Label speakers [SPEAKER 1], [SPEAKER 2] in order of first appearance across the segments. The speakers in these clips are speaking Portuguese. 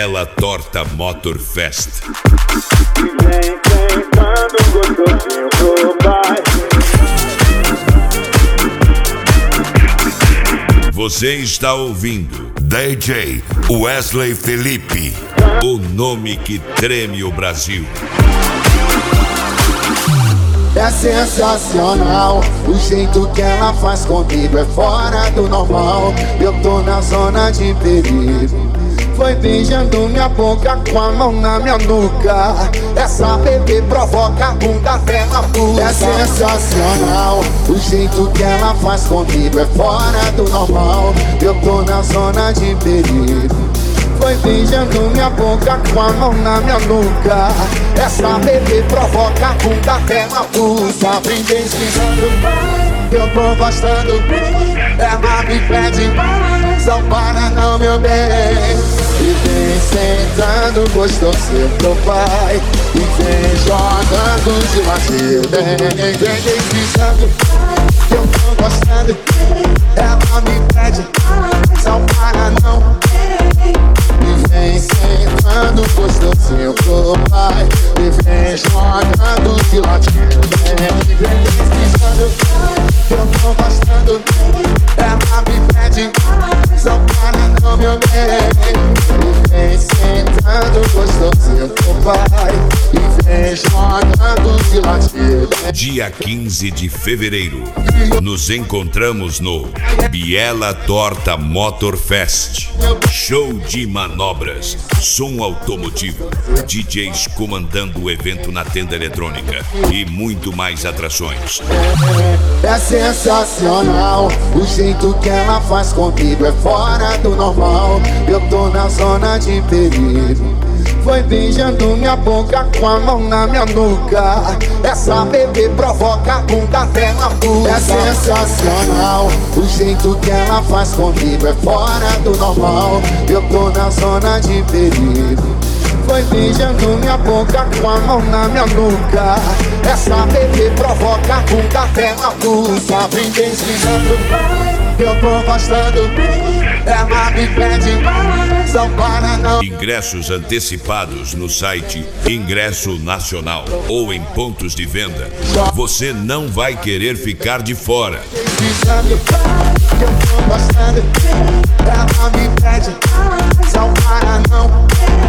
[SPEAKER 1] Biela Torta Motor Fest.
[SPEAKER 2] Vem sentando gostosinho pro pai.
[SPEAKER 1] Você está ouvindo DJ Wesley Felipe, o nome que treme o Brasil.
[SPEAKER 3] É sensacional, o jeito que ela faz comigo é fora do normal. Eu tô na zona de perigo, foi beijando minha boca com a mão na minha nuca. Essa bebê provoca a bunda até na puta. É sensacional, o jeito que ela faz comigo é fora do normal. Eu tô na zona de perigo, foi beijando minha boca com a mão na minha nuca. Essa bebê provoca a bunda até na puta. Vem deslizando, eu tô gostando. Ela me pede, só para não, meu bem. E vem sentando gostosinho pro pai. E vem jogando de ladinho. Vem deslizando, eu tô gostando. Ela me pede, só para não. E vem sentando gostosinho pro pai. E vem jogando de ladinho. Vem deslizando, eu tô gostando. Ela me pede, só para não, meu bem. E vem sentando gostosinho pro pai. E vem jogando de ladinho.
[SPEAKER 1] Dia 15 de fevereiro, nos encontramos no Biela Torta Motor Fest. Show de manobras, som automotivo, DJs comandando o evento na tenda eletrônica e muito mais atrações.
[SPEAKER 3] É sensacional, o jeito que ela faz comigo é fora do normal. Eu tô na zona de perigo, foi beijando minha boca com a mão na minha nuca. Essa bebê provoca a bunda até na puta. É sensacional, o jeito que ela faz comigo é fora do normal. Eu tô na zona de perigo, foi beijando minha boca com a mão na minha nuca. Essa bebê provoca a bunda até na puta. Vem deslizando, eu tô gostando. Ela me pede, só para não.
[SPEAKER 1] Ingressos antecipados no site Ingresso Nacional ou em pontos de venda. Você não vai querer ficar de fora.
[SPEAKER 3] Deslizando, eu tô gostando. Ela me pede, só para não.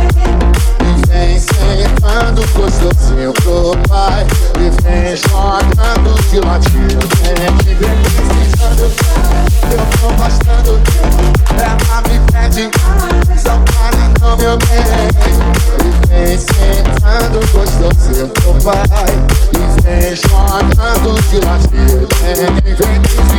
[SPEAKER 3] E vem sentando gostosinho pro pai. E vem jogando de ladinho. Vem deslizando, eu tô gostando. Ela me pede, só para não, meu bem. E vem sentando gostosinho pro pai. E vem jogando de ladinho. Vem